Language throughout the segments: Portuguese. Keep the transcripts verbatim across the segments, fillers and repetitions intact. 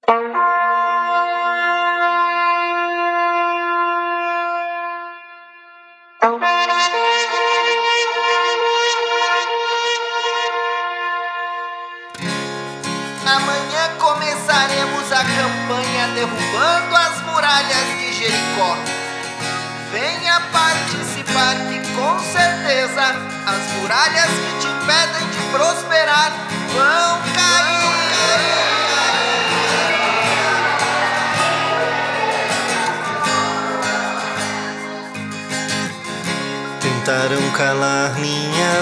Amanhã começaremos a campanha derrubando as muralhas de Jericó. Venha participar que com certeza as muralhas que te impedem de prosperar vão cair. Tentaram calar minha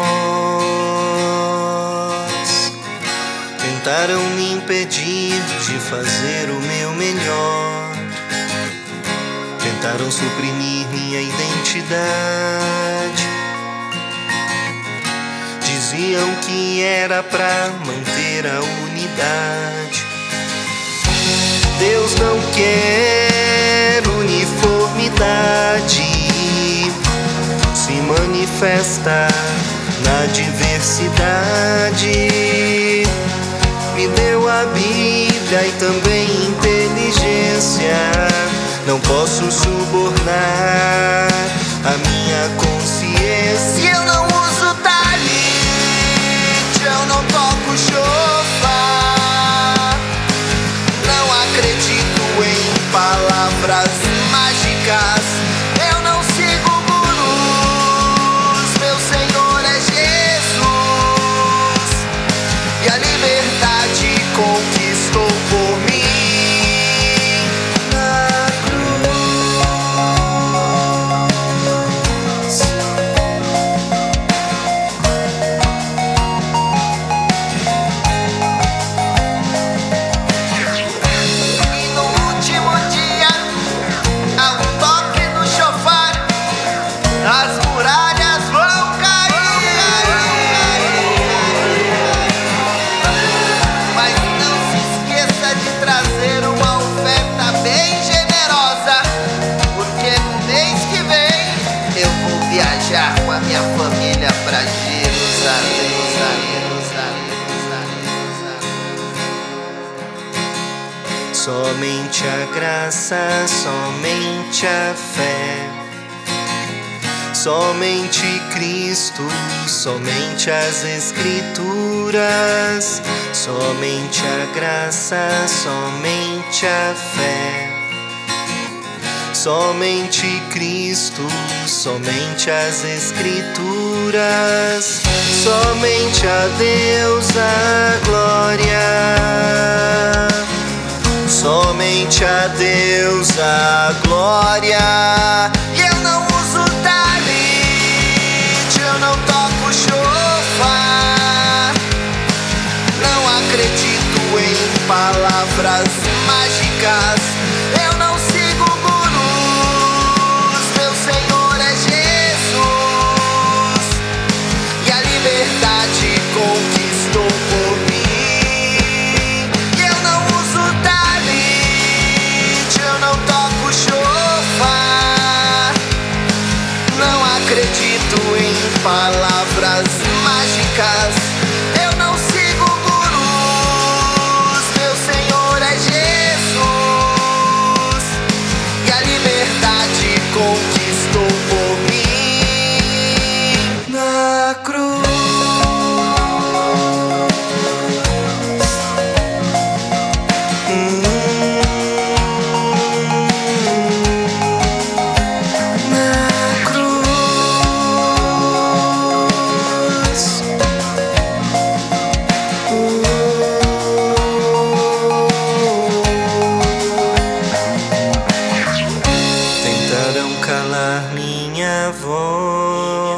voz, tentaram me impedir de fazer o meu melhor, tentaram suprimir minha identidade. Diziam que era pra manter a unidade. Deus não quer uniformidade, se manifesta na diversidade. Me deu a Bíblia e também inteligência. Não posso subornar a minha consciência. Eu não uso talit, eu não toco chofar. Não acredito em palavras mágicas. Eu não sigo gurus, meu Senhor é Jesus. E a liberdade conquistou por mim. Com a minha família pra Jerusalém, Jerusalém, Jerusalém. Somente a graça, somente a fé, somente Cristo, somente as Escrituras, somente a graça, somente a fé, somente Cristo, somente as Escrituras, somente a Deus a glória, somente a Deus a glória. E eu não uso talit, eu não toco chofar. Não acredito em palavras mágicas. Eu não sigo gurus, meu Senhor é Jesus. E a liberdade conquistou por mim. E eu não uso talit, eu não toco chofar. Não acredito em palavras mágicas. Eu não sigo gurus, meu Senhor é Jesus. E a liberdade conquistou por mim na cruz. Tentaram calar minha voz,